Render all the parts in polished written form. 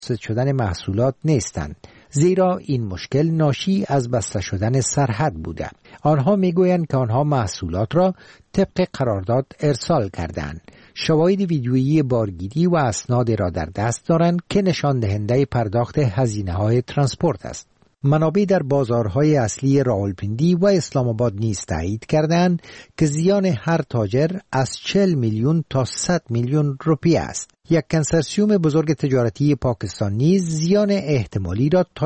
شدن محصولات نیستند، زیرا این مشکل ناشی از بسته شدن سرحد بوده. آنها میگویند که آنها محصولات را طبق قرارداد ارسال کردند. شواهد ویدیویی بارگیری و اسناد را در دست دارند که نشان دهنده پرداخت هزینه‌های ترانسپورت است. منابع در بازارهای اصلی راولپیندی و اسلام آباد نیز تایید کردند که زیان هر تاجر از 40 میلیون تا 100 میلیون روپیه است. یک کنسرسیوم بزرگ تجارتی پاکستان نیز زیان احتمالی را تا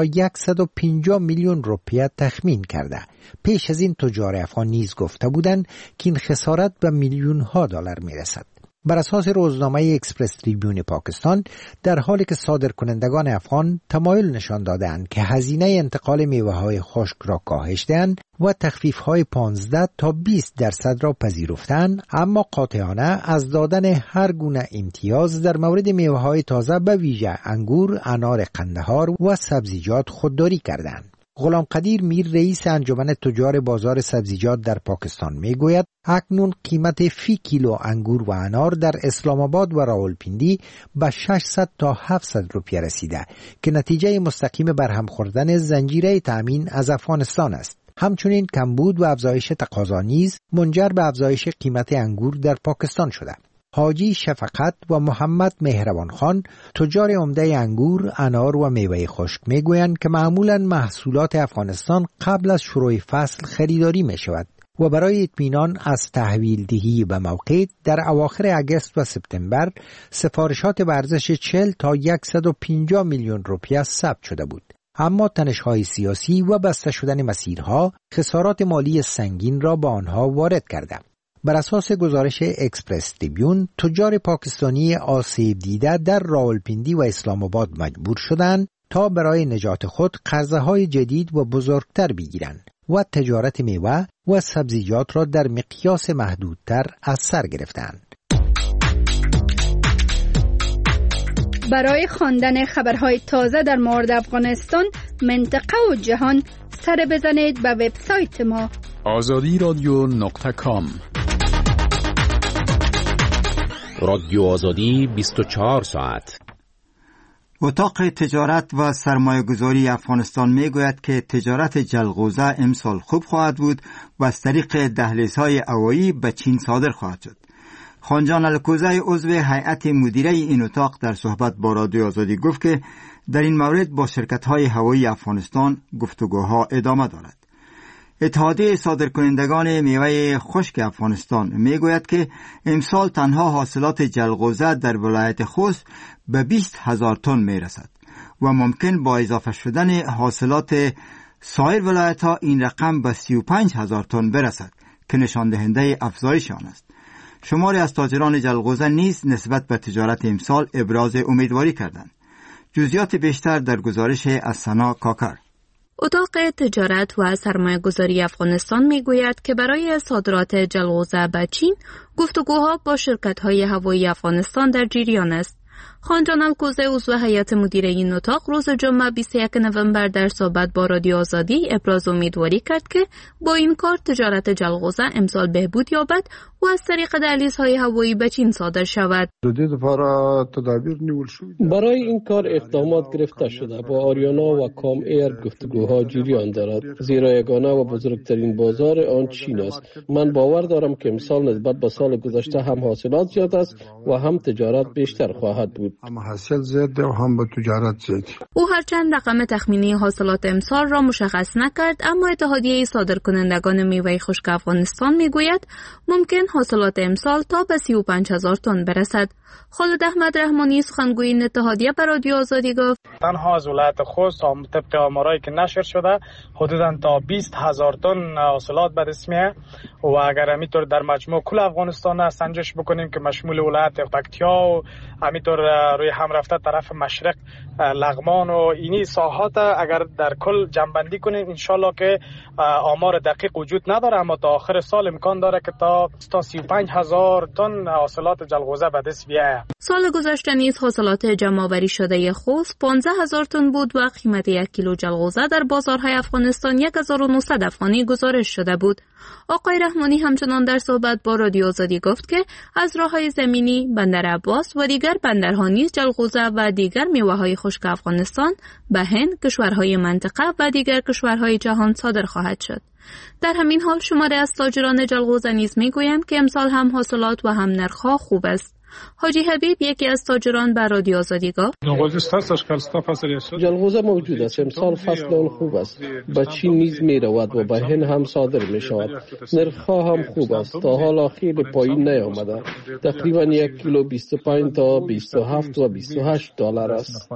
150 میلیون روپیه تخمین کرده. پیش از این تجار افغان نیز گفته بودند که این خسارت به میلیون ها دلار میرسد. بر اساس روزنامه اکسپرس تریبیون پاکستان، در حالی که صادرکنندگان افغان تمایل نشان دادند که هزینه انتقال میوه‌های خشک را کاهش دهند و تخفیف‌های 15 تا 20% را پذیرفتند، اما قاطعانه از دادن هر گونه امتیاز در مورد میوه‌های تازه به ویژه انگور، انار قندهار و سبزیجات خودداری کردند. غلام قدیر میر رئیس انجمن تجار بازار سبزیجات در پاکستان میگوید اکنون قیمت فی کیلو انگور و انار در اسلام آباد و راولپیندی به 600 تا 700 روپیه رسیده که نتیجه مستقیم برهم خوردن زنجیره تامین از افغانستان است. همچنین کمبود و افزایش تقاضا نیز منجر به افزایش قیمت انگور در پاکستان شده. حاجی شفقت و محمد مهربان خان، تجار عمده انگور، انار و میوه خشک میگویند که معمولاً محصولات افغانستان قبل از شروع فصل خریداری می شود و برای اطمینان از تحویل دهی به موقع در اواخر اگست و سپتامبر سفارشات به ارزش 40 تا 150 میلیون روپیه ثبت شده بود. اما تنش‌های سیاسی و بسته شدن مسیرها خسارات مالی سنگین را به آنها وارد کرده. بر اساس گزارش اکسپرس تریبیون، تجار پاکستانی آسیب دیده در راولپیندی و اسلام آباد مجبور شدند تا برای نجات خود قرضه‌های جدید و بزرگتر بگیرند و تجارت میوه و سبزیجات را در مقیاس محدودتر از سر گرفتند. برای خواندن خبرهای تازه در مورد افغانستان، منطقه و جهان، سر بزنید به وبسایت ما azadiradyo.com. رادیو آزادی 24 ساعت. اتاق تجارت و سرمایه‌گذاری افغانستان میگوید که تجارت جلغوزه امسال خوب خواهد بود و از طریق دهلیزهای هوایی به چین صادر خواهد شد. خانجان الکوزی عضو هیئت مدیره این اتاق در صحبت با رادیو آزادی گفت که در این مورد با شرکت‌های هوایی افغانستان گفتگوها ادامه دارد. اتحادیه صادرکنندگان میوه خشک افغانستان میگوید که امسال تنها حاصلات جلغوزه در ولایت خوست به 20,000 تن میرسد و ممکن با اضافه شدن حاصلات سایر ولایت‌ها این رقم به 35,000 تن برسد که نشان دهنده افزایش آن است. شماری از تاجران جلغوزه نیز نسبت به تجارت امسال ابراز امیدواری کردند. جزئیات بیشتر در گزارش از سنا کاکر. اتاق تجارت و سرمایه‌گذاری افغانستان میگوید که برای صادرات جلغوزه به چین گفتگوها با شرکت‌های هوایی افغانستان در جریان است. خانجان الکوزی عضو هیئت مدیره این اتاق روز جمعه 21 نوامبر در صحبت با رادیو آزادی ابراز امیدواری کرد که با این کار تجارت جلغوزه امسال بهبود یابد و از طریق دهلیزهای هوایی به چین صادر شود. برای این کار اقدامات گرفته شده. با آریانا و کام ایر گفتگوها جریان دارد، زیرا یگانه و بزرگترین بازار آن چین است. من باور دارم که امسال نسبت به سال گذشته هم حاصلات زیاد است و هم تجارت بیشتر خواهد بود. او هرچند رقم تخمینی حاصلات امسال را مشخص نکرد، اما اتحادیه صادرکنندگان میوه خشک افغانستان میگوید ممکن حاصلات امسال تا به 35,000 تن برسد. خالد احمد رحمانی سخنگوی این اتحادیه به رادیو آزادی گفت تنها از ولایت خوست طبق آمارایی که نشر شده حدوداً تا 20,000 تن حاصلات به دست میاد و اگر همینطور در مجموع کل افغانستان سنجش بکنیم که مشمول ولایت پکتیا و همینطور روی هم رفته طرف مشرق لغمان و اینی ساحات اگر در کل جمع‌بندی کنیم انشالله که آمار دقیق وجود نداره، اما تا آخر سال امکان داره که تا 35,000 تن حاصلات جلغوزه به دست بیاید. سال گذشته نیز حاصلات جمع‌آوری شده خوست 15,000 تن بود و قیمت 1 کیلو جلغوزه در بازارهای افغانستان 1900 افغانی گزارش شده بود. آقای رحمانی همچنان در صحبت با رادیو آزادی گفت که از راه‌های زمینی بندر عباس و دیگر بندرها نیز جلغوزه و دیگر میوه‌های خشک افغانستان به هند، کشورهای منطقه و دیگر کشورهای جهان صادر خواهد شد. در همین حال شماری از تاجران جلغوزه نیز میگویند که امسال هم حاصلات و هم نرخ‌ها خوب است. حاجی حبیب یکی از تاجران بر رادیو آزادی گفت جلغوزه موجود است. امسال فصل آن خوب است. به چین نیز می رود و به هند هم صادر می شود. نرخ‌ها هم خوب است. تا حالا خیلی پایین نیامده. تقریبا 1 کیلو 25 تا 27 و 28 دلار است.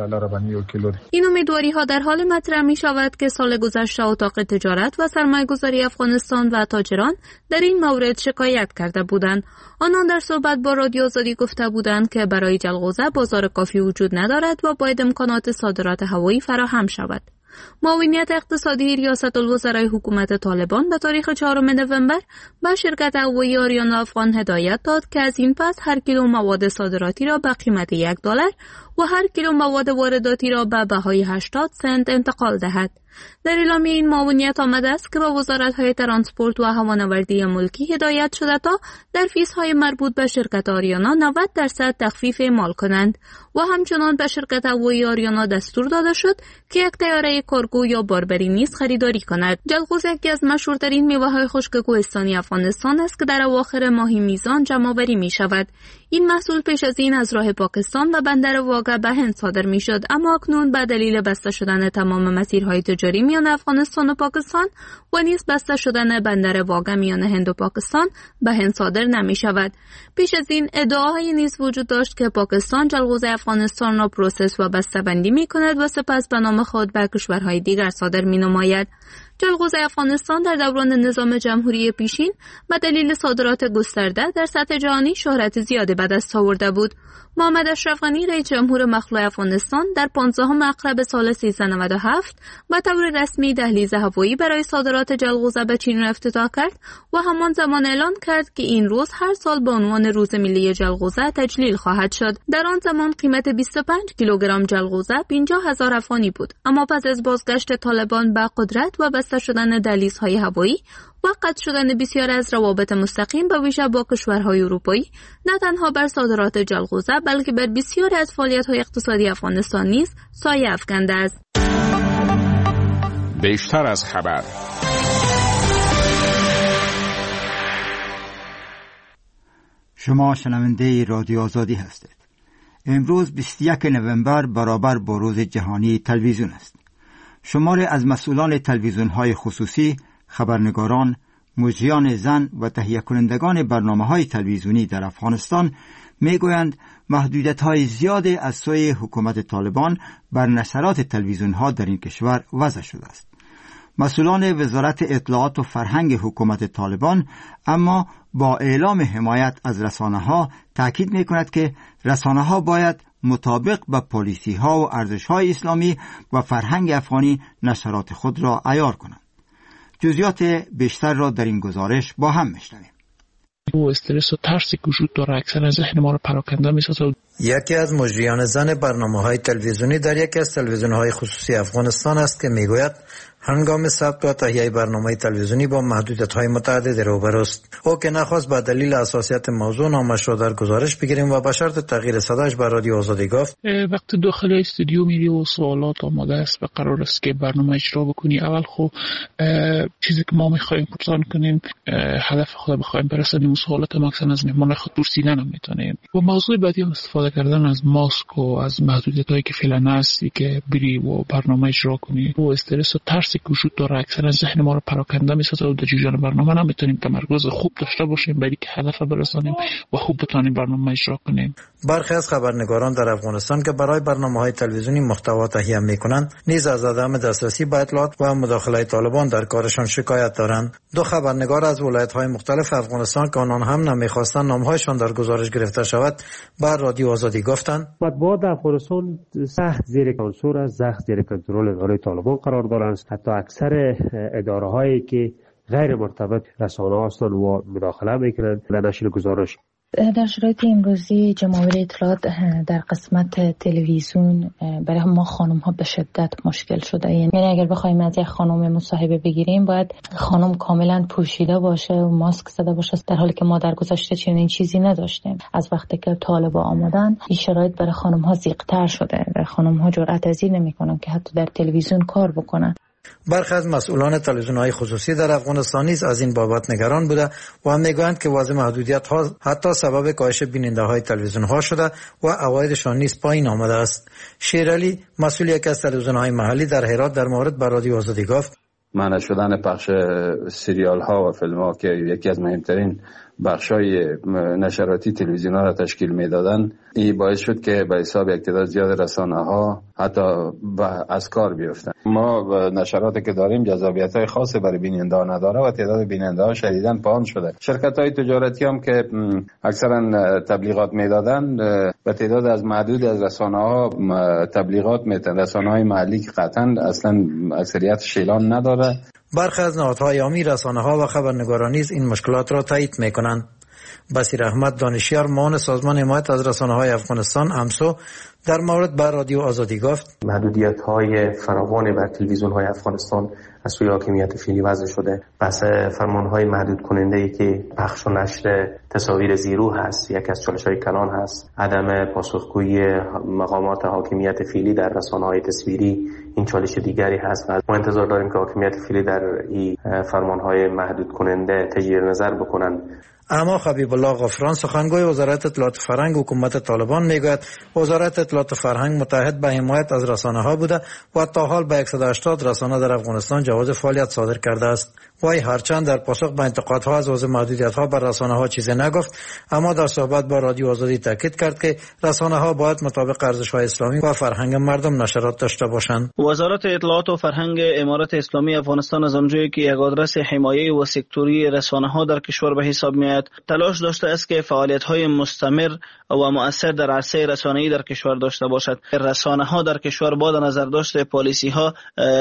این امیدواری ها در حال مطرح می شود که سال گذشته اتاق تجارت و سرمایه‌گذاری افغانستان و تاجران در این مورد شکایت کرده بودند. آنان در صحبت با رادیو آزادی گفته بودند که برای جلغوزه بازار کافی وجود ندارد و باید امکانات صادرات هوایی فراهم شود. معاونیت اقتصادی ریاست الوزرای حکومت طالبان به تاریخ 4 نوامبر به شرکت هوایی آریانا افغان هدایت داد که از این پس هر کیلو مواد صادراتی را به قیمت $1 و هر کیلو مواد وارداتی را به بهای 80 سنت انتقال دهد. در اعلامیه این معاونیت آمده است که با وزارت‌های ترانسپورت و هوانوردی ملکی هدایت شده تا در فیزهای مربوط به شرکت آریانا 90% تخفیف اعمال کنند و همچنان به شرکت هوایی آریانا دستور داده شد که یک طیاره کارگو یا باربری نیز خریداری کند. جلغوزه یکی از مشهورترین میوه‌های خشک کوهستانی افغانستان است که در اواخر ماه میزان جمع‌آوری می‌شود. این محصول پیش از این از راه پاکستان و بندر واگه به هند صادر می‌شد، اما اکنون به دلیل بسته شدن تمام مسیرهای تجاری میان افغانستان و پاکستان و نیز بسته شدن بندر واگه میان هند و پاکستان به هند صادر نمی‌شود. پیش از این ادعاهای نیز وجود داشت که پاکستان جلغوزه افغانستان را پروسس و بسته‌بندی می‌کند و سپس به نام خود به کشورهای دیگر صادر می‌نماید. جلغوزه افغانستان در دوران نظام جمهوری پیشین به دلیل صادرات گسترده در سطح جهانی شهرت زیادی به دست آورده بود. محمد اشرف غنی رئیس جمهور مخلوع افغانستان در 15 اکتبر سال 1397 به طور رسمی دهلیز هوایی برای صادرات جلغوزه به چین را افتتاح کرد و همان زمان اعلان کرد که این روز هر سال به عنوان روز ملی جلغوزه تجلیل خواهد شد. در آن زمان قیمت 25 کیلوگرم جلغوزه 50,000 افغانی بود، اما پس از بازگشت طالبان به قدرت و بسته شدن دهلیزهای هوایی و قطع شدن بسیار از روابط مستقیم به ویژه با کشورهای اروپایی، نه تنها بر صادرات جلغوزه بلکه بر بسیاری از فعالیت‌های اقتصادی افغانستان نیز سایه افکنده است. بیشتر از خبر. شما شنونده رادیو آزادی هستید. امروز 21 نوامبر برابر با روز جهانی تلویزیون است. شماری از مسئولان تلویزیون‌های خصوصی، خبرنگاران، مجریان زن و تهیه کنندگان برنامه‌های تلویزیونی در افغانستان میگویند محدودیت‌های زیادی از سوی حکومت طالبان بر نشرات تلویزیون‌ها در این کشور وضع شده است. مسئولان وزارت اطلاعات و فرهنگ حکومت طالبان اما با اعلام حمایت از رسانه‌ها تاکید می‌کند که رسانه‌ها باید مطابق با پالیسی‌ها و ارزش‌های اسلامی و فرهنگ افغانی نشرات خود را عیار کنند. جزئیات بیشتر را در این گزارش با هم می‌شنویم. و استرس و ترسی که وجود داره اکثر ذهن ما رو پراکنده می‌سازه. یکی از مجریان زن برنامه‌های تلویزیونی در یکی از تلویزیون‌های خصوصی افغانستان است که میگوید هنگام ثبت و تهیه برنامه تلویزیونی با محدودیت‌های متعددی روبروست. او که نخواست با دلیل حساسیت موضوع نامش را در گزارش بگیریم و به شرط تغییر صداش به رادیو آزادی گفت وقتی داخل استودیو میری و سوالات آماده است و قرار است که برنامه اجرا بکنی، اول خب چیزی که ما می‌خوایم پرسان کنیم، هدف خود بخوایم برسونیم، سوالات ماکسن از مهمان خود پرسیدن هم میتونیم. و موضوع بعدی هم استفاده کردن از ماسک و از محدودیت‌هایی که فعلا هستی که بری و برنامه اجرا کنی. و استرس و ترسی که وجود داره اکثر ذهن ما رو پراکنده می‌سازه و در جریان برنامه نمیتونیم تمرکز خوب داشته باشیم برای که هدف برسانیم و خوب بتونیم برنامه اجرا کنیم. برخی از خبرنگاران در افغانستان که برای برنامه‌های تلویزیونی محتوا تهیه می‌کنند نیز از عدم دسترسی به اطلاعات و مداخله طالبان در کارشان شکایت دارند. دو خبرنگار از ولایت‌های مختلف افغانستان که آنان هم نمی‌خواستند نام‌هایشان در گزارش گرفته شود بر رادیو آزادی گفتند مطبوعات افغانستان سخت زیر کنترل است، سخت زیر کنترل اداره طالبان قرار دارند. حتی اکثر اداره‌هایی که غیر مرتبط رسانه هستند و مداخله می‌کنند در نشر گزارش در شرایط امروزی جمهوری اطلاعات در قسمت تلویزیون برای ما خانم ها به شدت مشکل شده. یعنی اگر بخوایم از یک خانم مصاحبه بگیریم باید خانم کاملا پوشیده باشه و ماسک زده باشه، در حالی که ما در گذشته چنین چیزی نداشتیم. از وقتی که طالبا آمدن این شرایط برای خانم ها ضیق‌تر شده. خانم ها جرأت پذیر نمی‌کنن که حتی در تلویزیون کار بکنن. برخی از مسئولان تلویزیون‌های خصوصی در افغانستان نیز از این بابت نگران بوده و هم میگویند که وضع محدودیت‌ها حتی سبب کاهش بیننده‌های تلویزیون‌ها شده و عوایدشان نیز پایین آمده است. شیرعلی، مسئول یکی از تلویزیون‌های محلی در هرات، در مورد به رادیو آزادی گفت: منع شدن پخش سریال‌ها و فیلم‌ها که یکی از مهمترین بخشای نشراتی تلویزیون ها را تشکیل میدادن، این باعث شد که به حساب یک تعداد زیاد رسانه ها حتی از کار بیفتن. ما نشراتی که داریم جذابیت های خاصی برای بیننده ها نداره و تعداد بیننده ها شدیداً پایین شده. شرکت های تجارتی هم که اکثرا تبلیغات میدادن به تعداد از محدود از رسانه ها تبلیغات میدن. رسانه های محلی که قطعا اصلا اکثریت شیلان نداره. برخی از نهادهای عامی، رسانه‌ها و خبرنگاران نیز این مشکلات را تایید می‌کنند. بصیر احمد دانشیار، معاون سازمان حمایت از رسانه‌های افغانستان امسو، در مورد بر رادیو آزادی گفت: محدودیت‌های فراوان بر تلویزیون‌های افغانستان از سوی حاکمیت فعلی وضع شده. بحث فرمان‌های محدود کننده‌ای که پخش و نشر تصاویر زیرو هست، یک از چالش‌های کلان هست. عدم پاسخگویی مقامات حاکمیت فعلی در رسانه‌های تصویری این چالش دیگری هست و ما انتظار داریم که حاکمیت فعلی در این فرمان‌های محدود کننده تجدید نظر بکنند. اما حبیب الله غفران، سخنگوی وزارت اطلاعات فرهنگ حکومت طالبان، میگوید وزارت اطلاعات فرهنگ متحد به حمایت از رسانه‌ها بوده و تا حال به 180 رسانه در افغانستان جواز فعالیت صادر کرده است. وی هرچند در پاسخ به انتقادها از وضع محدودیت‌ها بر رسانه‌ها چیزی نگفت، اما در صحبت با رادیو آزادی تاکید کرد که رسانه‌ها باید مطابق ارزش‌های اسلامی و فرهنگ مردم نشرات داشته باشند. وزارت اطلاعات و فرهنگ امارات اسلامی افغانستان از آنجایی که یک آدرس حمایه و سکتوری رسانه‌ها در کشور به حساب می‌آید، تلاش داشته است که فعالیت‌های مستمر و مؤثر در عرصه رسانه‌ای در کشور داشته باشد. رسانه‌ها در کشور با نظر داشته پالیسی‌ها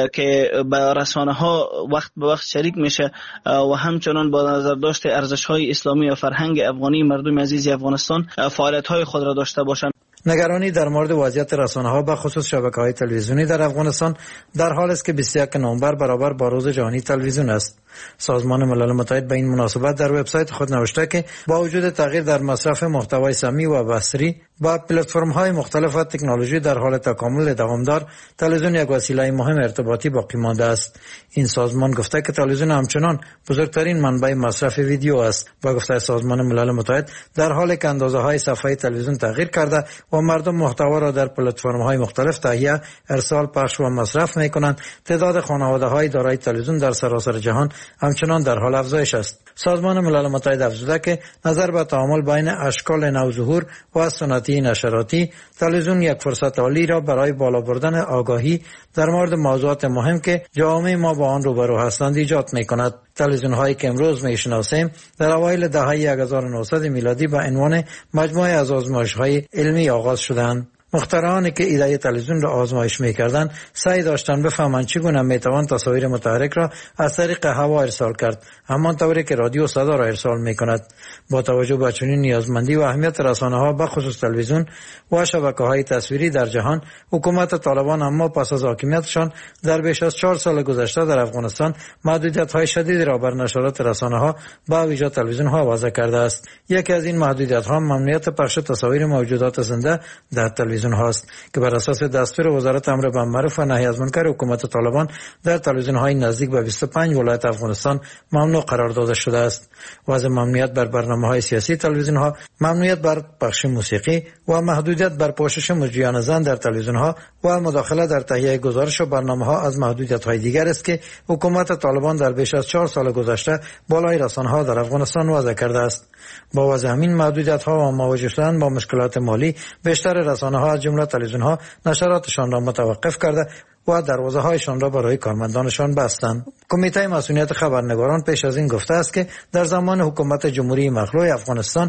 که به رسانه‌ها وقت به وقت شریک میشه و همچنان با نظر داشته ارزش‌های اسلامی و فرهنگ افغانی مردم عزیز افغانستان فعالیت‌های خود را داشته باشند. نگرانی در مورد وضعیت رسانه‌ها به خصوص شبکه‌های تلویزیونی در افغانستان در حالی است که 21 نوامبر برابر با روز جهانی تلویزیون است. سازمان ملل متحد به این مناسبت در وبسایت خود نوشته که با وجود تغییر در مصرف محتوای سمی و بصری با پلتفرم‌های مختلف و تکنولوژی در حال تکامل دوامدار، تلویزیون یک وسیله مهم ارتباطی باقی مانده است. این سازمان گفته که تلویزیون همچنان بزرگترین منبع مصرف ویدیو است. با گفته سازمان ملل متحد، در حالی که اندازه‌های صفحه تلویزیون تغییر کرده و مردم محتوا را در پلتفرم‌های مختلف تهیه، ارسال، پخش و مصرف می‌کنند، تعداد خانواده‌های دارای تلویزیون در سراسر جهان همچنان در حال افزایش است. سازمان ملل متحد افزوده که نظر به تعامل بین اشکال نوظهور و سنتی نشراتی، تلویزیون یک فرصت عالی را برای بالا بردن آگاهی در مورد موضوعات مهم که جامعه ما با آن روبرو هستند ایجاد می‌کند. تلویزیون‌هایی که امروز می‌شناسیم در اوایل دهه 1900 میلادی با عنوان مجموعه از آزمایش‌های علمی آغاز شدند. مخترعانی که ایده تلویزیون را آزمایش می‌کردند سعی داشتند بفهمند چگونه می‌توان تصاویر متحرک را از طریق هوا ارسال کرد، همانطوری که رادیو صدا را ارسال می‌کند. با توجه به چنین نیازمندی و اهمیت رسانه‌ها به خصوص تلویزیون و شبکه‌های تصویری در جهان، حکومت طالبان اما پس از حاکمیتشان در بیش از 4 سال گذشته در افغانستان محدودیت‌های شدیدی را بر نشرات رسانه‌ها با ویژه تلویزیون‌ها وضع کرده است. یکی از این محدودیت‌ها ممنوعیت پخش تصاویر موجودات زنده در تلویزیون هاست که بر اساس دستور وزارت امر بالمعروف و نهی از منکر حکومت طالبان در تلویزیون‌های نزدیک به 25 ولایت افغانستان ممنوع قرار داده شده است. وضع ممنوعیت بر برنامه‌های سیاسی تلویزیون‌ها، ممنوعیت بر پخش موسیقی و محدودیت بر پوشش مجریان زن در تلویزیون‌ها و مداخله در تهیه گزارش و برنامه‌ها از محدودیت‌های دیگر است که حکومت طالبان در بیش از 4 سال گذشته بالای رسانه‌ها در افغانستان وضع کرده است. با وضع همین محدودیت‌ها و مواجه شدن با مشکلات مالی، بیشتر رسانه‌ها از جمله تلویزیون‌ها نشراتشان را متوقف کرده و دروازه‌هایشان را برای کارمندانشان بستند. کمیته مسئولیت خبرنگاران پیش از این گفته است که در زمان حکومت جمهوری مخلوع افغانستان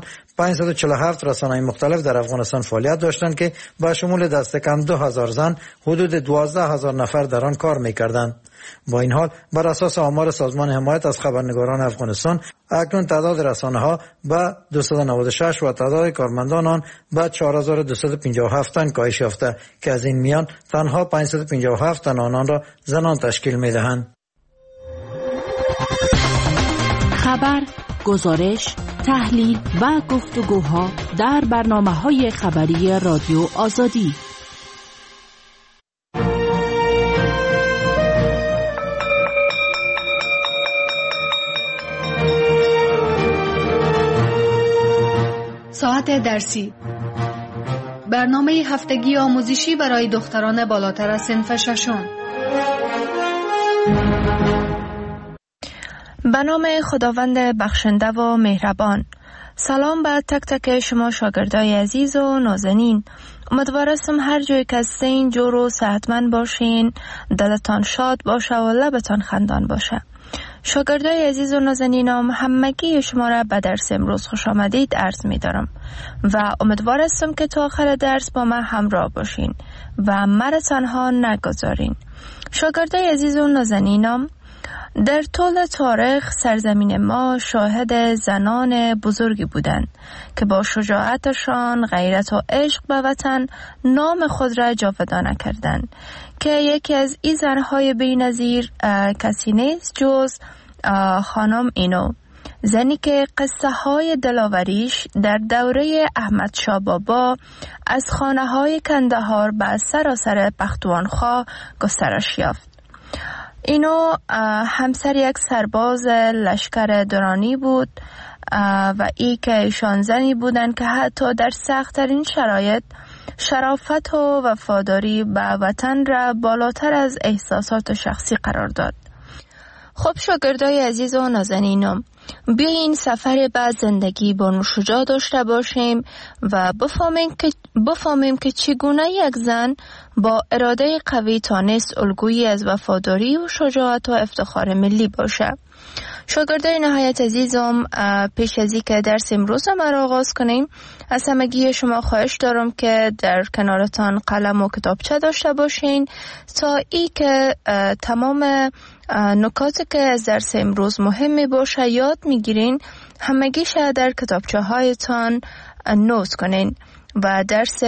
547 رسانه‌های مختلف در افغانستان فعالیت داشتند که با شمول دست کم 2000 زن، حدود 12000 نفر در آن کار می‌کردند. با این حال بر اساس آمار سازمان حمایت از خبرنگاران افغانستان اکنون تعداد رسانه‌ها به 296 و تعداد کارمندان آن به 4257 تن کاهش یافته که از این میان تنها 557 تن آنان را زنان تشکیل می‌دهند. خبر، گزارش، تحلیل و گفتگوها در برنامه‌های خبری رادیو آزادی. ساعت درسی، برنامه هفتگی آموزشی برای دختران بالاتر از صنف ششم. به نام خداوند بخشنده و مهربان. سلام به تک تک شما شاگردای عزیز و نازنین. امیدوارم هر جای که هستین جور و صحتمند باشین، دلتان شاد باشه و لبتان خندان باشه. شاگردای عزیز و نازنینم، همگی شما را به درس امروز خوش آمدید عرض می دارم و امیدوارم که تا آخر درس با من همراه باشین و مرا تنها نگذارین. شاگردای عزیز و نازنینم، در طول تاریخ سرزمین ما شاهد زنان بزرگی بودند که با شجاعتشان، غیرت و عشق به وطن نام خود را جاودانه کردند که یکی از این زنهای بی‌نظیر کسی نیست جز خانم اینو، زنی که قصه های دلاوریش در دوره احمد شاه بابا از خانه های کندهار به سراسر پختونخوا گسترش یافت. اینو همسر یک سرباز لشکر درانی بود و ای که ایشان زنی بودند که حتی در سخت‌ترین شرایط شرافت و وفاداری به وطن را بالاتر از احساسات شخصی قرار داد. خب شاگردای عزیز و نازنینم، بیاین سفر به زندگی با نوشجاع داشته باشیم و بفهمیم که چگونه یک زن با اراده قوی تانست الگویی از وفاداری و شجاعت و افتخار ملی باشه. شاگردای نهایت عزیزم، پیش از اینکه درس امروز ما را آغاز کنیم، از همگی شما خواهش دارم که در کنارتان قلم و کتابچه داشته باشین تا ای که تمام نکاتی که از درس امروز مهم باشه یاد میگیرین، همگیش در کتابچه هایتان نوت کنین و درس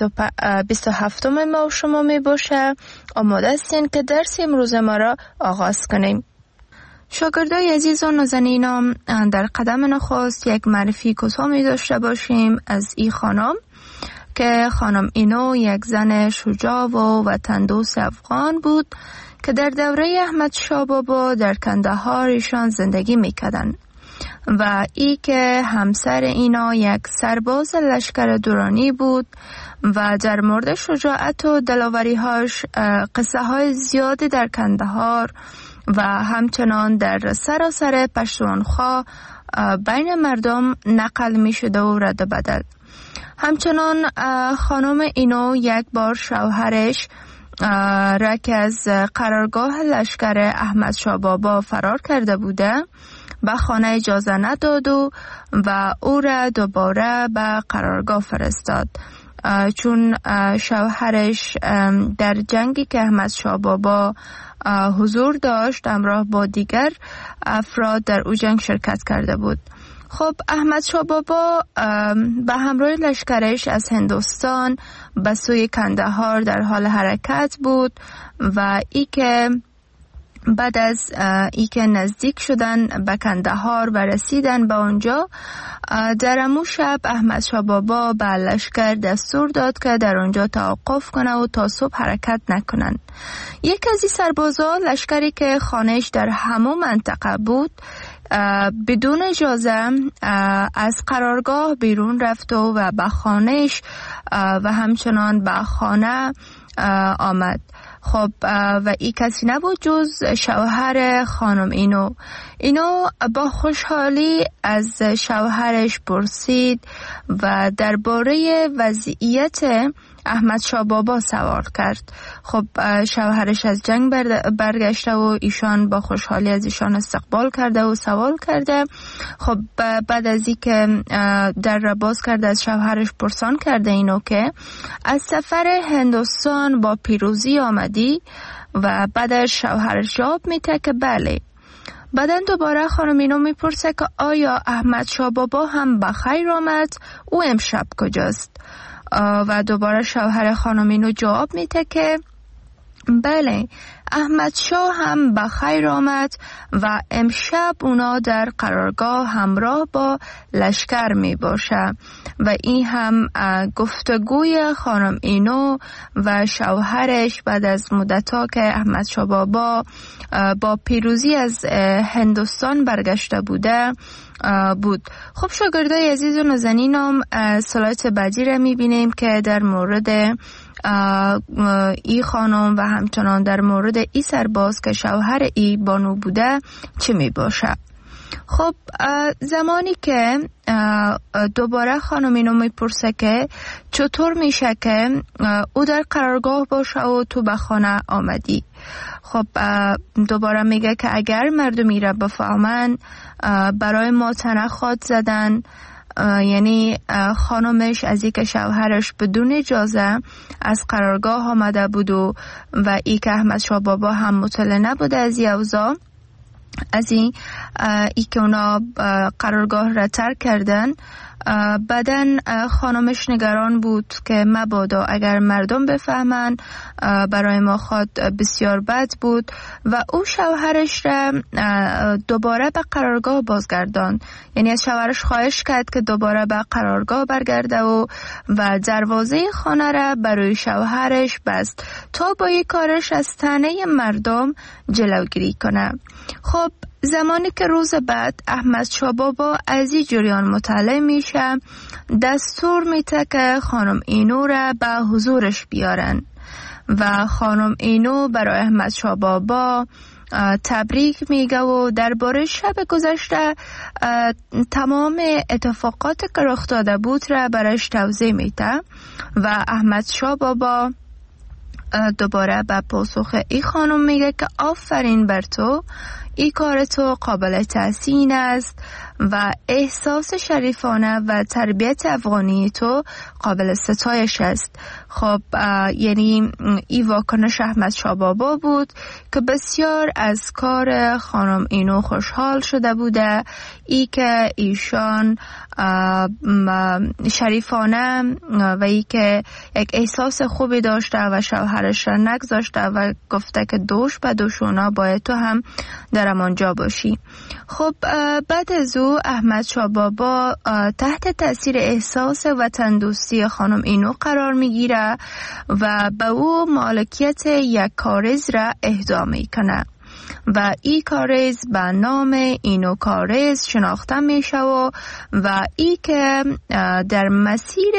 27 ما شما می باشه. آماده هستین که درس امروز ما را آغاز کنیم. شاگردای عزیز و نازنینم، در قدم نخست یک معرفی کوتاه می داشته باشیم از این خانم که خانم اینو یک زن شجاع و وطندوس افغان بود که در دوره احمد شاه بابا در کندهار ایشان زندگی میکردند و ای که همسر اینا یک سرباز لشکر درانی بود و در مورد شجاعت و دلاوری‌هاش قصه های زیادی در کندهار و همچنان در سراسر پشتونخوا بین مردم نقل می شده و رد و بدل. همچنان خانم اینو یک بار شوهرش را که از قرارگاه لشکر احمد شاه بابا فرار کرده بوده به خانه اجازه نداد و او را دوباره به قرارگاه فرستاد، چون شوهرش در جنگی که احمد شاه بابا حضور داشت همراه با دیگر افراد در او جنگ شرکت کرده بود. خب احمد شاه بابا به همراه لشکرش از هندوستان به سوی کندهار در حال حرکت بود و ای که بعد از ای که نزدیک شدن به کندهار و رسیدن به آنجا، در امو شب احمد شاه بابا به لشکر دستور داد که در آنجا توقف کنه و تا صبح حرکت نکنن. یک از این سربازا لشکری که خانهش در همون منطقه بود بدون اجازه از قرارگاه بیرون رفت و به خانهش و همچنان به خانه آمد. خب و این کسی نبود جز شوهر خانم اینو با خوشحالی از شوهرش پرسید و درباره وضعیت احمد شاه بابا سوال کرد. خب شوهرش از جنگ برگشته و ایشان با خوشحالی از ایشان استقبال کرده و سوال کرده. خب بعد از این که در را باز کرده از شوهرش پرسان کرده اینو که از سفر هندوستان با پیروزی آمدی و بعدش شوهرش جواب میده که بله. بعدن دوباره خانم اینو میپرسه که آیا احمد شاه بابا هم بخیر آمد؟ او امشب کجاست؟ و دوباره شوهر خانم اینو جواب میده که بله، احمد شاه هم بخیر آمد و امشب اونا در قرارگاه همراه با لشکر می باشه. و این هم گفتگوی خانم اینو و شوهرش بعد از مدتا که احمد شاه بابا با پیروزی از هندوستان برگشته بوده بود. خب شاگردای عزیز و نازنینم، سلایت بعدی را می بینیم که در مورد ای خانم و همچنان در مورد ای سرباز که شوهر ای بانو بوده چه می باشه. خب زمانی که دوباره خانم اینو میپرسه که چطور میشه که او در قرارگاه باشه و تو به خانه آمدی. خب دوباره میگه که اگر مردمی را بفهمن برای ما تنخواد زدن، یعنی خانمش از این که شوهرش بدون اجازه از قرارگاه آمده بود و ای که احمد شاه بابا هم مطلع نبوده از یوزا، از این که اونا قرارگاه را ترک کردن. بعدن خانمش نگران بود که مبادا اگر مردم بفهمن برای ما خود بسیار بد بود و او شوهرش را دوباره به قرارگاه بازگردان. یعنی از شوهرش خواهش کرد که دوباره به قرارگاه برگرده و دروازه خانه را برای شوهرش بست تا با یک کارش از طعنه مردم جلوگیری کنه. خب زمانی که روز بعد احمد شاه بابا از این جریان مطلع میشه، دستور میده که خانم اینو را به حضورش بیارن و خانم اینو برای احمد شاه بابا تبریک میگه و درباره شب گذشته تمام اتفاقات که رخ داده بود را برایش توضیح میده و احمد شاه بابا دوباره به پاسخ ای خانم میگه که آفرین بر تو، ای کار تو قابل تحسین است و احساس شریفانه و تربیت افغانی تو قابل ستایش است. خب یعنی ای واکنش احمد شاه بابا بود که بسیار از کار خانم اینو خوشحال شده بوده، ای که ایشان شریفانه و ای که یک احساس خوبی داشته و شوهرش را نگذاشته و گفته که دوش به دوشونا باید تو هم در همانجا باشی. خب بعد از او احمد شاه بابا تحت تاثیر احساس وطن دوستی خانم اینو قرار میگیره و به او مالکیت یک کارز را اهدا میکنه و این کارز به نام اینو کارز شناخته میشه و ای که در مسیر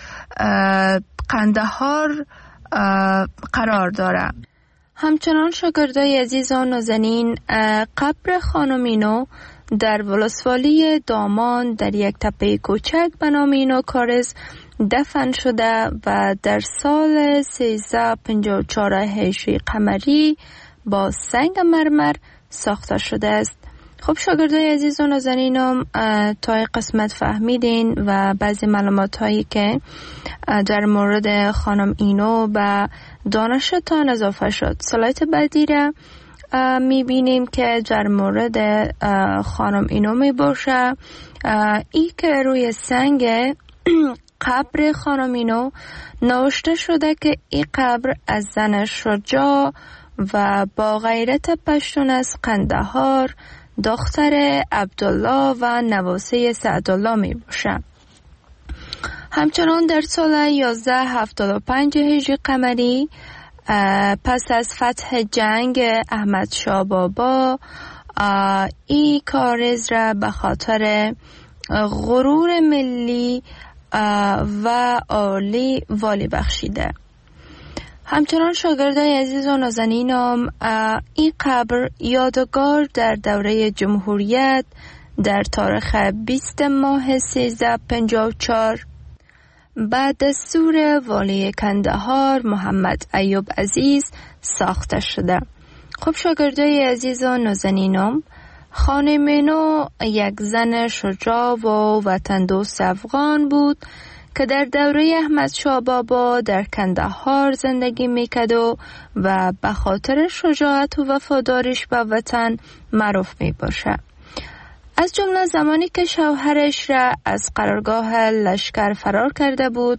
قندهار قرار داره. همچنان شاگردای عزیز و نازنین، قبر خانم اینو در ولسوالی دامان در یک تپه کوچک به نام اینو کارز دفن شده و در سال 1354 هجری قمری با سنگ مرمر ساخته شده است. خب شاگردای عزیز و نازنینم، تا قسمت فهمیدین و بعضی معلومات هایی که در مورد خانم اینو به دانشتان اضافه شد. سلایت بعدی را میبینیم که در مورد خانم اینو میباشه، ای که روی سنگ قبر خانم اینو نوشته شده که این قبر از زن شجاع و با غیرت پشتون از قندهار، دختر عبدالله و نواسه سعدالله می باشه. همچنان در سال 1175 هجری قمری پس از فتح جنگ احمد شاه بابا این کارز را به خاطر غرور ملی و عالی والی بخشیده. همچنان شاگردای عزیز و نازنینم، این قبر یادگار در دوره جمهوریت در تاریخ 20 ماه 1354 بعد دستور والی کندهار محمد ایوب عزیز ساخته شده. خب شاگردای عزیز و نازنینم، خانم اینو یک زن شجاع و وطن دوست افغان بود که در دوره احمد شاه بابا در کندهار زندگی میکرد و به خاطر شجاعت و وفاداریش به وطن معروف می باشه. از جمله زمانی که شوهرش را از قرارگاه لشکر فرار کرده بود،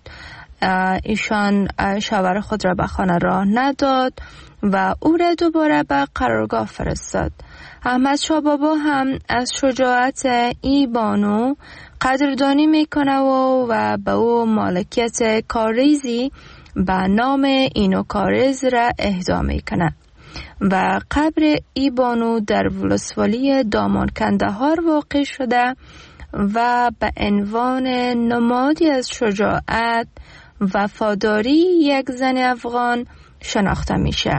ایشان شوهر خود را به خانه راه نداد و او را دوباره به قرارگاه فرستاد. احمد شاه بابا هم از شجاعت ای بانو قدردانی میکنه و به او مالکیت کاریزی به نام اینو کاریز را اهدا میکنه و قبر ای بانو در ولسوالی دامان کندهار واقع شده و به عنوان نمادی از شجاعت وفاداری یک زن افغان شناخته میشه.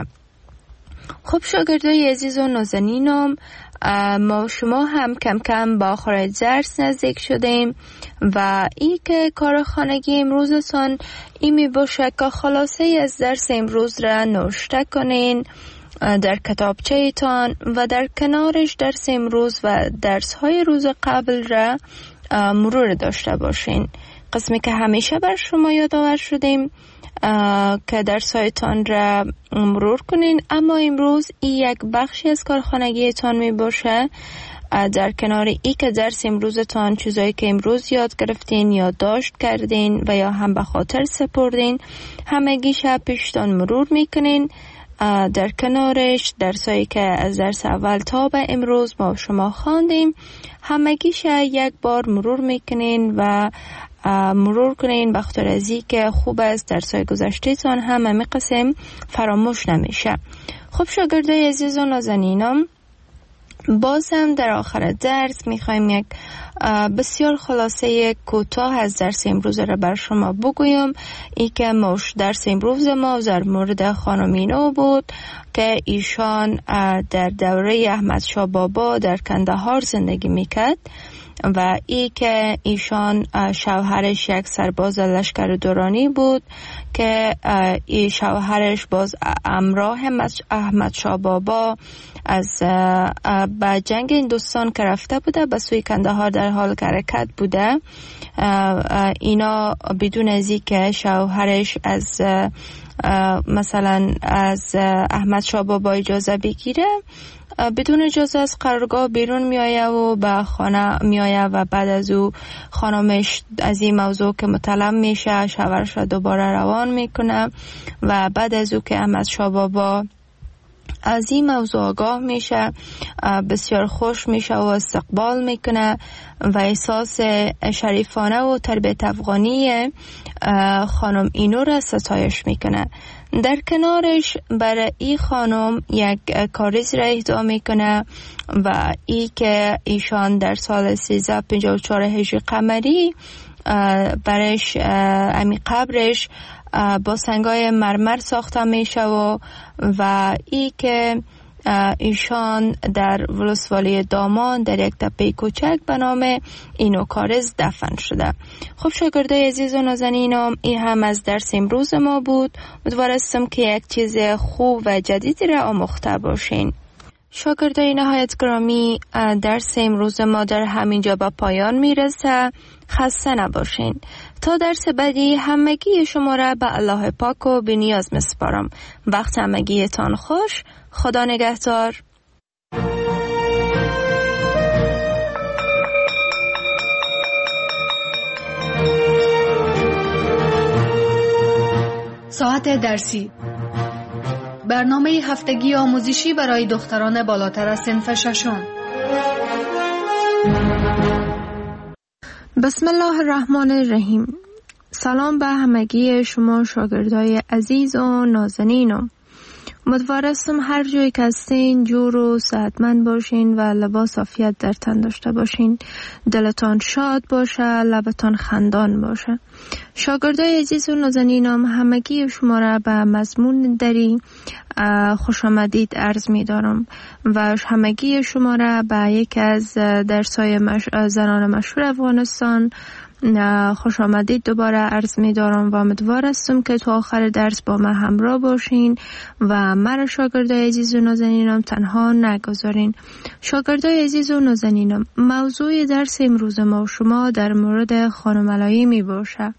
خب شاگردای عزیز و نازنینم، ما شما هم کم کم با آخر درس نزدیک شدیم و ای که کار خانگی امروزتان ای می باشه که خلاصه از درس امروز را نوشته کنین در کتابچه ایتان و در کنارش درس امروز و درس های روز قبل را مرور داشته باشین. قسمی که همیشه بر شما یادآور شدیم که درسایتان را مرور کنین، اما امروز این یک بخشی از کارخانگیتان می باشه. در کنار ای که درس امروزتان چیزایی که امروز یاد گرفتین یا داشت کردین و یا هم به خاطر سپردین همگیش پیشتان مرور میکنین. در کنارش درسایی که از درس اول تا به امروز ما شما خواندیم همگیش یک بار مرور میکنین و مرور کنین به خاطر ازی که خوب است درسای گذشته تان همه قسم فراموش نمیشه. خب شاگردای عزیز و نازنینم، باز هم در آخر درس میخوایم یک بسیار خلاصه کوتاه از درس امروز را بر شما بگویم. ای که درس امروز ما در مورد خانم اینو بود که ایشان در دوره احمد شاه بابا در کندهار زندگی میکرد و ای که ایشان شوهرش یک سرباز لشکر دورانی بود که ای شوهرش باز همراه احمد شاه بابا از به جنگ هندوستان که رفته بوده به سوی کندهار در حال حرکت بوده. اینا بدون از اینکه شوهرش از مثلا از احمد شاه بابا اجازه بگیره بدون اجازه از قرارگاه بیرون میآیه و به خانه میآیه و بعد از او خانمش از این موضوع که مطلع میشه شوهرش را دوباره روان میکنه و بعد از او که احمد شاه بابا از این موضوع آگاه میشه بسیار خوش میشه و استقبال میکنه و احساس شریفانه و تربیت افغانی خانم اینو را ستایش میکنه. در کنارش برای این خانم یک کاریز را اهدا میکنه و ای که ایشان در سال 1354 هجری قمری برش امی قبرش با سنگای مرمر ساخته میشه و ای که ایشان در ولسوالی دامان در یک تپه کوچک به نام اینو کارز دفن شده. خب شاگردای عزیز و نازنینم، این هم از درس امروز ما بود. امیدوارم که یک چیز خوب و جدیدی را آموخته باشین. شاگردای نهایت گرامی، درس امروز ما در همینجا به پایان میرسه. خسته نباشین. تا درس بعدی همگی شما را به الله پاک و بی‌نیاز میسپارم. وقت همگیتان خوش. خدا نگهدار. ساعت درسی، برنامه هفتگی آموزشی برای دختران بالاتر از صنف ششم. بسم الله الرحمن الرحیم. سلام به همگی شما شاگردای عزیز و نازنینم. امیدوارم هر جایی که هستین جور و صحتمند باشین و لباس عافیت در تن داشته باشین. دلتان شاد باشه، لبتان خندان باشه. شاگردای عزیز و نازنینم، همگی شما را به مضمون دری خوش آمدید عرض می دارم و همگی شما را به یکی از درس‌های زنان مشهور افغانستان خوش آمدید دوباره عرض می دارم و امیدوار هستم که تا آخر درس با من همراه باشین و مرا شاگردای عزیز و نازنینم تنها نگذارین. شاگردای عزیز و نازنینم، موضوع درس امروز ما شما در مورد خانم علایی می باشه.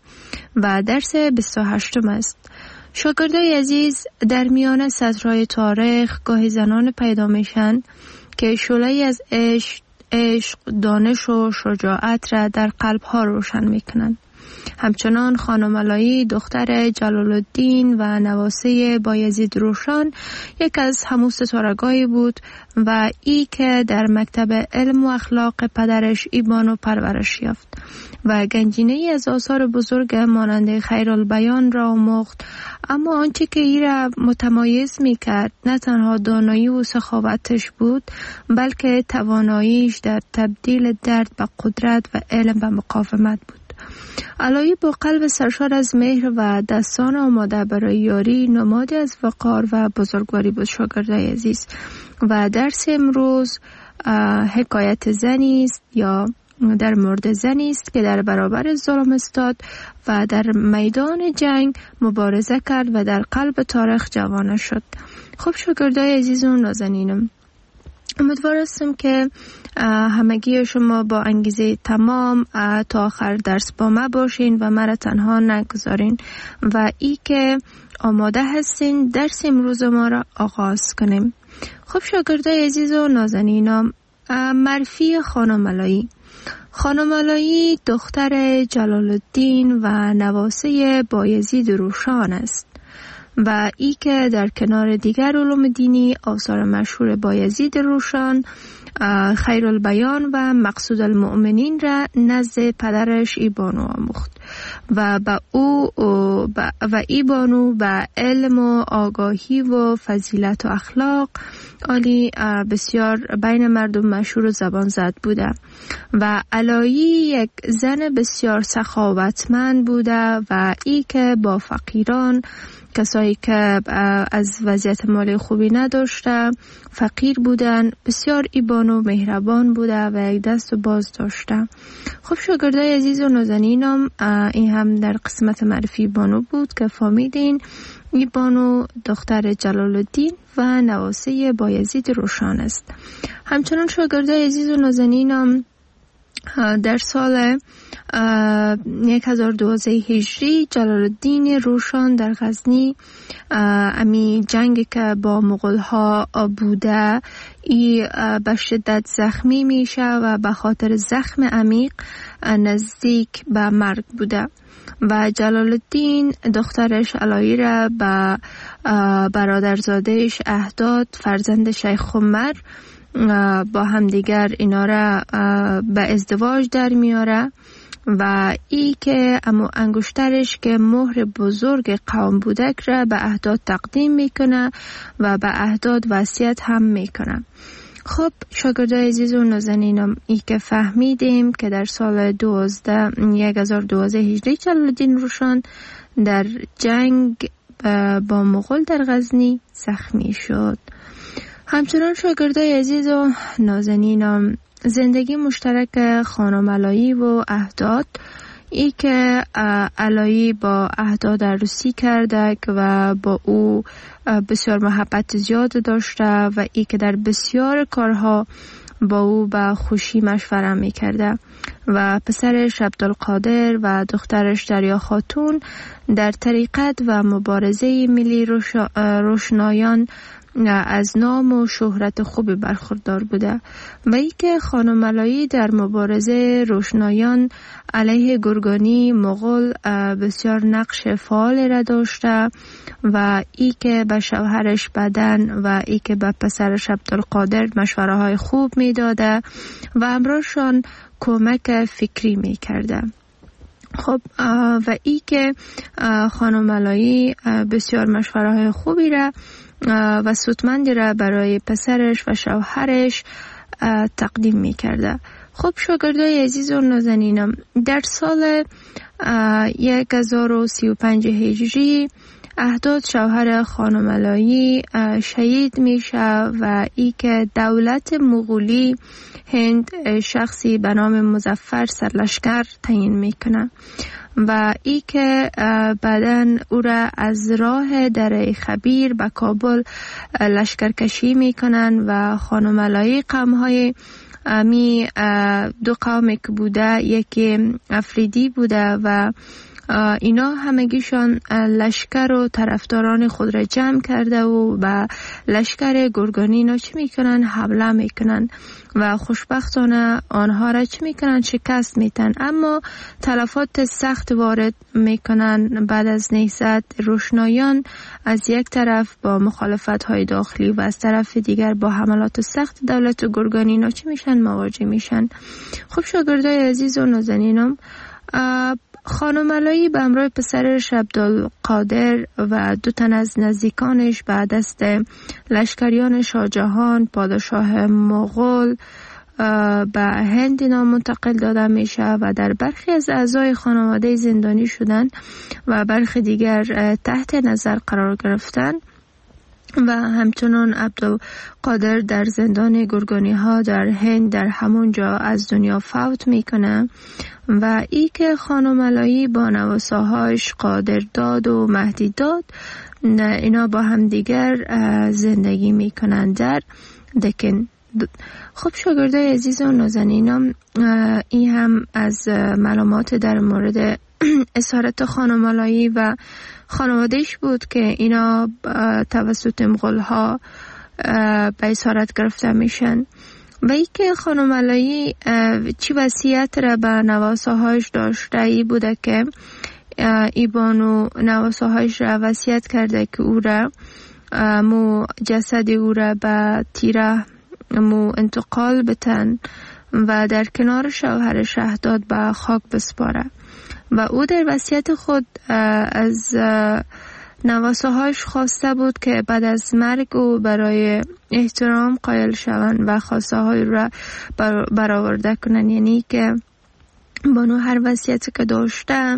و درس 28 است. شاگردای عزیز، در میان سطرهای تاریخ گاهی زنان پیدا میشن که شعله‌ای از عشق، دانش و شجاعت را در قلبها روشن میکنن. همچنان خانم علایی دختر جلال الدین و نواسه بایزید روشن یک از همون ستارگانی بود و ای که در مکتب علم و اخلاق پدرش ایبانو پرورش یافت و گنجینه‌ای از آثار بزرگ مانند خیرالبیان را آموخت. اما آنچه که ای را متمایز میکرد نه تنها دانایی و سخاوتش بود، بلکه تواناییش در تبدیل درد به قدرت و علم به مقاومت بود. علایی با قلب سرشار از مهر و دستان آماده برای یاری نمادی از وقار و بزرگواری بود. شاگردای عزیز، و درس امروز حکایت زنی است یا در مورد زنی است که در برابر ظلم استاد و در میدان جنگ مبارزه کرد و در قلب تاریخ جوانه شد. خب شاگردای عزیز و نازنینم، امیدوار هستم که همگی شما با انگیزه تمام تا آخر درس با ما باشین و مرا تنها نگذارین و ای که آماده هستین درس امروز ما را آغاز کنیم. خب شاگردای عزیز و نازنینم، معرفی خانم علایی. خانم علایی دختر جلال الدین و نواسه بایزید روشن است و ای که در کنار دیگر علوم دینی آثار مشهور بایزید روشن، خیرالبیان و مقصود المؤمنین را نزد پدرش ایبانو آموخت و ایبانو به علم و آگاهی و فضیلت و اخلاق عالی بسیار بین مردم مشهور و زبان زد بوده و علایی یک زن بسیار سخاوتمند بوده و ای که با فقیران، کسایی که از وضعیت مالی خوبی نداشته، فقیر بودن، بسیار ایبانو مهربان بوده و یک دست و باز داشته. خب شاگردای عزیز و نازنینم، این هم در قسمت معرفی ایبانو بود که فهمیدین ایبانو دختر جلال الدین و نواسه بایزید روشن است. همچنان شاگردای عزیز و نازنینم، در سال 1012 هجری جلال الدین روشن در غزنی امی جنگ که با مغول ها بوده ای به شدت زخمی میشه و به خاطر زخم عمیق نزدیک به مرگ بوده و جلال الدین دخترش علایی را به برادرزادهش اهداد فرزند شیخ عمر با همدیگر اینا را به ازدواج در میاره و ای که امو انگشترش که مهر بزرگ قوم بودک را به اهداد تقدیم میکنه و به اهداد وصیت هم میکنه. خب شاگردای عزیز و نازنینم، ای که فهمیدیم که در سال 1012 هجری جلال الدین روشن در جنگ با مغول در غزنی زخمی شد. همچنان شاگردای عزیز و نازنینم، زندگی مشترک خانم علایی و اهداد، ای که علایی با اهداد عروسی کرده و با او بسیار محبت زیاد داشته و ای که در بسیار کارها با او به خوشی مشوره میکرده و پسرش عبدالقادر و دخترش دریا خاتون در طریقت و مبارزه ملی روشنایان از نام و شهرت خوبی برخوردار بوده و ای که خانم علایی در مبارزه روشنایان علیه گرگانی مغول بسیار نقش فعال را داشته و ای که به شوهرش بدن و ای که به پسرش عبدالقادر مشوره های خوب می داده و همراهشان کمک فکری می کرده. خب و ای که خانم علایی بسیار مشوره های خوبی را و سودمندی را برای پسرش و شوهرش تقدیم می کرده. خب شاگردای عزیز و نازنینم، در سال 1035 هجری اهداد شوهر خانم علایی شهید میشه و ای که دولت مغولی هند شخصی به نام مظفر سرلشکر تعیین میکنه و ای که بعداً او را از راه دره خبیر به کابل لشکرکشی میکنن و خانم علایی قومهای دو قومی که بوده، یکی افریدی بوده و اینا همگیشان لشکر و طرفداران خود را جمع کرده و به لشکر گرگانی اینا چی میکنن؟ حمله میکنن و خوشبختانه آنها را چی میکنن؟ شکست میتن. اما تلفات سخت وارد میکنن. بعد از نهضت روشنایان از یک طرف با مخالفت های داخلی و از طرف دیگر با حملات سخت دولت گرگانی اینا چی میشن؟ مواجه میشن. خب شاگردای عزیز و نازنینم، خانم علایی به همراه پسرش عبدالقادر و 2 تن از نزدیکانش به دست لشکریان شاهجهان پادشاه مغول به هند منتقل داده میشه و در برخی از اعضای خانواده زندانی شدن و برخی دیگر تحت نظر قرار گرفتن و همچنان عبدالقادر در زندان گرگانی ها در هند در همون جا از دنیا فوت میکنه و ای که خانم علایی با نواساهاش قادر داد و مهدی داد اینا با هم دیگر زندگی میکنن در دکن. خب شاگردای عزیز و نازنینم، این هم از معلومات در مورد اسارت خانم علایی و خانوادهش بود که اینا توسط مغول ها به اسارت گرفته میشن و ای که خانم علایی چی وصیت را به نواساهاش داشته ای بوده که ای بانو نواساهاش را وصیت کرده که او را جسد او را به تیره انتقال بتن و در کنار شوهر شهداد به خاک بسپاره و او در وصیت خود از نواساهاش خواسته بود که بعد از مرگ او برای احترام قائل شوند و خواسته های را برآورده کنند. یعنی که بانو هر وصیتی که داشته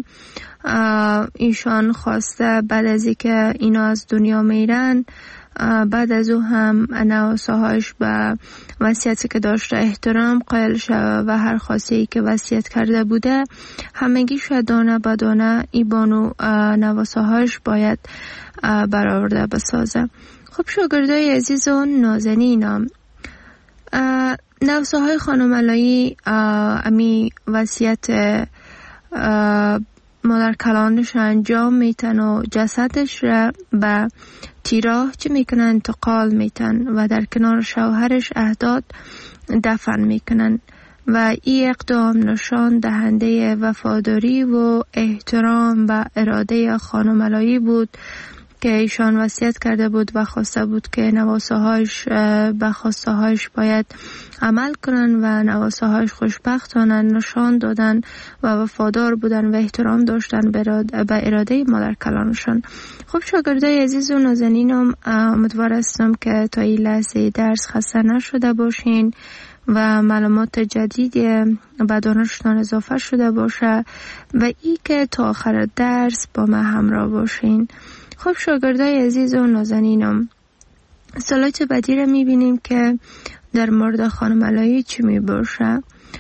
ایشان خواسته بعد از اینکه اینا از دنیا میرن بعد از او هم نواساهاش به وصیتی که داشته احترام قائل شود و هر خواسته‌ای که وصیت کرده بوده همگی دانه به دانه ای بانو نواساهاش باید برآورده بسازه. خب شاگردای عزیز و نازنینم، نواساهای خانم علایی امی وصیت مادر کلانش انجام میتن و جسدش را به تیراه چه میکنن؟ انتقال میتن و در کنار شوهرش اهداد دفن میکنن و این اقدام نشان دهنده وفاداری و احترام و اراده خانم علایی بود که ایشان وصیت کرده بود و خواسته بود که نواساهاش به خواستهاش باید عمل کنن و نواساهاش خوشبختانه نشان دادن و وفادار بودن و احترام داشتن به اراده مادر کلانشان. خب شاگردای عزیز و نازنینم، امیدوار هستم که تا این لحظه درس خسته نشده باشین و معلومات جدیدی به دانشتان اضافه شده باشه و ای که تا آخر درس با ما همراه باشین. خب شاگردای عزیز و نازنینم، سلایت بعدی را میبینیم که در مورد خانم علایی چی میباشه.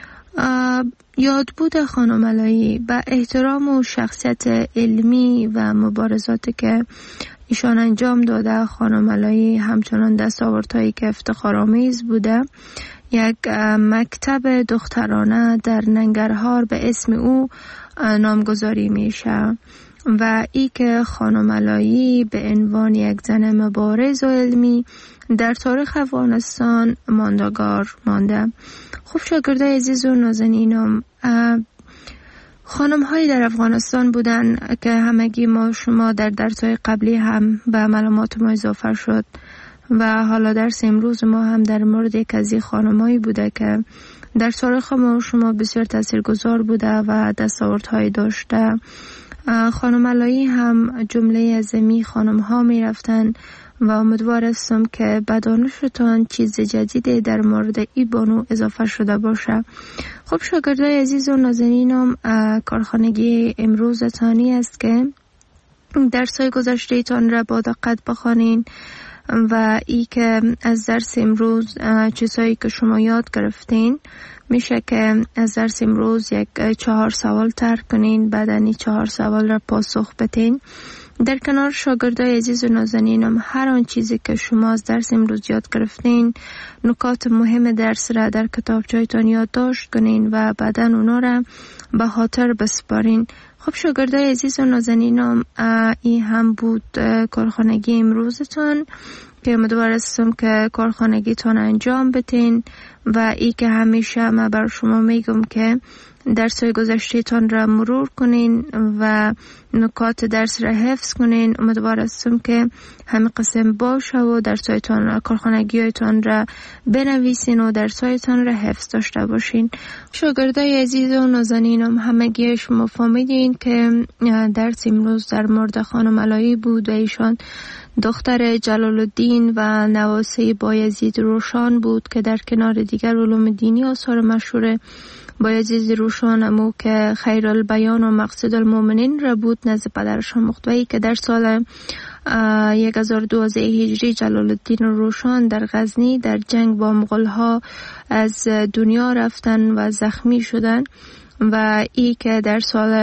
یادبود خانم علایی به احترام و شخصیت علمی و مبارزاتی که ایشان انجام داده، خانم علایی همچنان دستاوردهایی که افتخارآمیز بوده. یک مکتب دخترانه در ننگرهار به اسم او نامگذاری میشه و ای که خانم علایی به عنوان یک زن مبارز و علمی در تاریخ افغانستان ماندگار مانده. خب شاگردای عزیز و نازنینم، خانم هایی در افغانستان بودن که همگی ما شما در درس‌های قبلی هم به معلومات ما اضافه شد و حالا درس امروز ما هم در مورد یک از این خانم‌هایی بوده که در تاریخ ما شما بسیار تاثیرگذار بوده و دستاوردهایی داشته. خانم علایی هم جمله از می خانم ها می رفتن و امیدوار هستم که به دانشتان چیز جدیدی در مورد ای بانو اضافه شده باشه. خب شاگردای عزیز و نازنینم، کارخانگی امروز تانی است که درس‌های گذشته تان را با دقت بخوانین و ای که از درس امروز چیزهایی که شما یاد گرفتین میشه که از درس امروز یک 4 سوال طرح کنین، بعد این 4 سوال را پاسخ بدین. در کنار شاگردای عزیز و نازنینم، هر آن چیزی که شما از درس امروز یاد گرفتین، نکات مهم درس را در کتابچه‌تان یادداشت کنین و بعداً اونا را به خاطر بسپارین. خب شاگردای عزیز و نازنینم، این هم بود کارخانگی امروزتان که امیدوار هستم که کارخانگیتان انجام بدین و ای که همیشه من بر شما میگم که درس‌های گذشته‌تان را مرور کنین و نکات درس را حفظ کنین. امیدوار هستم که همه قسم باشه و درس‌هایتان کارخانگی‌هایتان را بنویسین و درس‌هایتان را حفظ داشته باشین. شاگردای عزیز و نازنینم، همگی شما فهمیدین که درس امروز در مورد خانم علایی بود و ایشان دختر جلال الدین و نواسه بایزید روشن بود که در کنار دیگر علوم دینی آثار مشهور بایزید روشن امو که خیر البیان و مقصد المؤمنین را بود نزد پدرش مختوی که در سال 1012 هجری جلال الدین روشن در غزنی در جنگ با مغول‌ها از دنیا رفتن و زخمی شدن و ای که در سال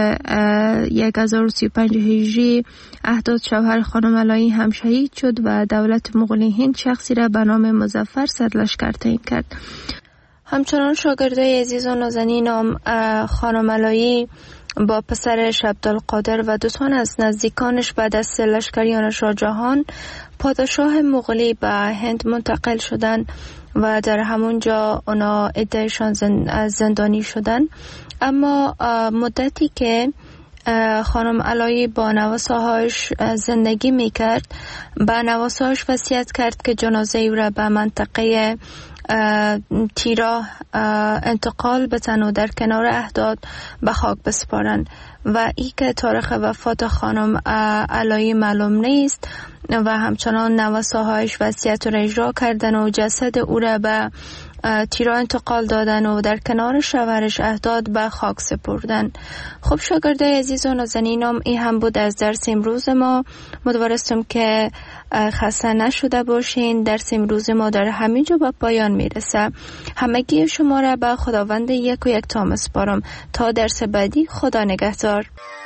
1035 هجری احداد شوهر خانم علایی هم شهید شد و دولت مغولی هند شخصی را به نام مظفر سرلشکر تعیین کرد. همچنان شاگردای عزیز و نازنینم، خانم علایی با پسرش عبدالقادر و دو تن از نزدیکانش بعد از لشکریان شاه جهان پادشاه مغولی به هند منتقل شدند و در همونجا اونا عدهشان زندانی شدن. اما مدتی که خانم علایی با نواسه‌هاش زندگی میکرد، با نواسه‌هاش وصیت کرد که جنازه او را به منطقه تیرا انتقال بدن و در کنار احداد به خاک بسپارند و ای که تاریخ وفات خانم علایی معلوم نیست و همچنان نواسه‌هاش وصیت را اجرا کردن و جسد او را به تیرا انتقال دادن و در کنار شوهرش احداد به خاک سپردن. خب شاگردای عزیز و نازنینم، این هم بود از درس امروز ما. امیدوارم که خسته نشده باشین. درس امروز ما در همینجا به پایان میرسه. همگی شما را به خداوند یک و یک تا میسپارم تا درس بعدی. خدا نگهدار.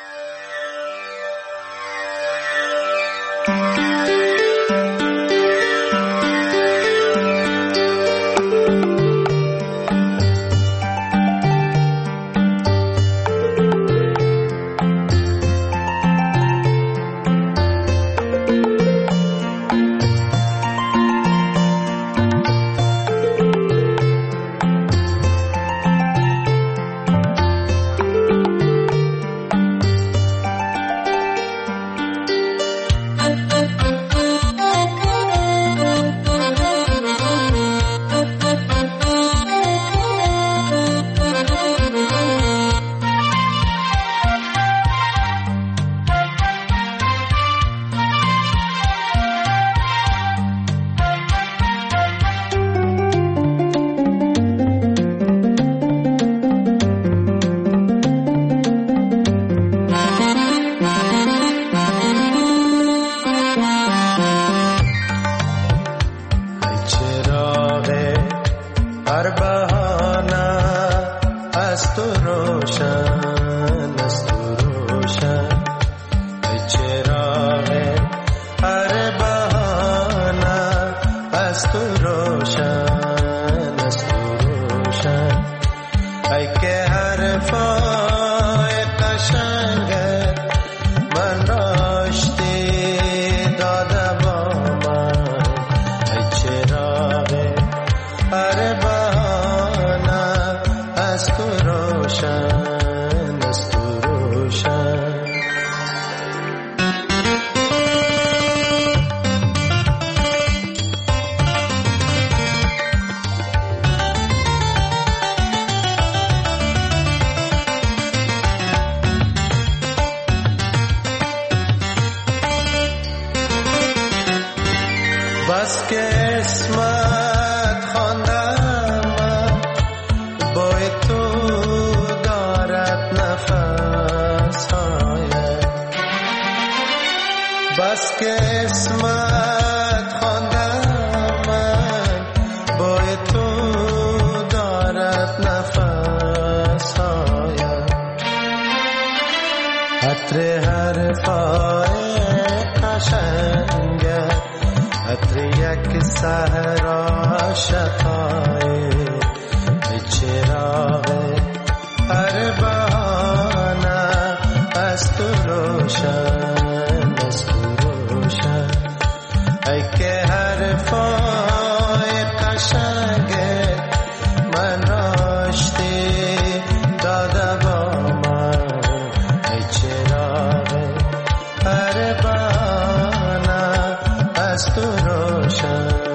بس که اسمت خواندم بای تو دارد نفس های بس که اسمت خواندم بای تو دارد نفس های عطر حرفای قشنگه عطر یک صحرا شقای چراغ هر بهانه باشم.